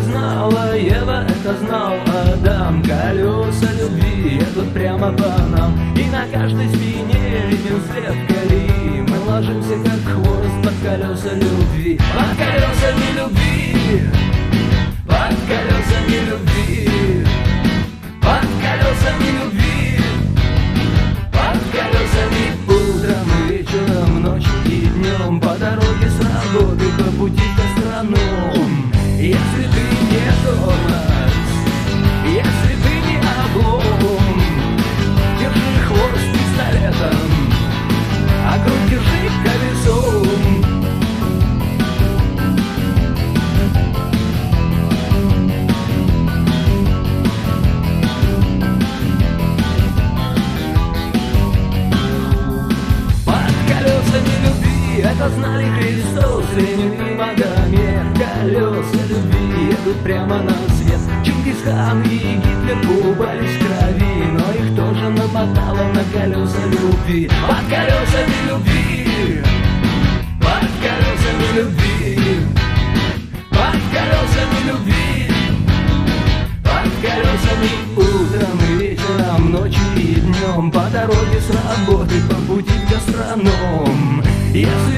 знала Ева, это знал Адам. Колеса любви едут прямо по нам, и на каждой спине виден след колеи. Мы ложимся как хвост под колеса любви, под колесами любви, под колесами любви, под колесами любви, под колесами. Утром и вечером, ночью и днем, по дороге с работы, по пути к гастроном. Если ты не тормоз, если ты не облом, держи хвост пистолетом, а грудь держи колесом. Это знали Христос, Ленин и Магомед. Колеса любви едут прямо на свет. Чингисхан и Гитлер купались в крови, но их тоже намотало на колеса любви. Под колесами любви, под колесами любви, под колесами любви, под колесами. Утром и вечером, ночью и днем, по дороге с работы, по пути к гастроном. Если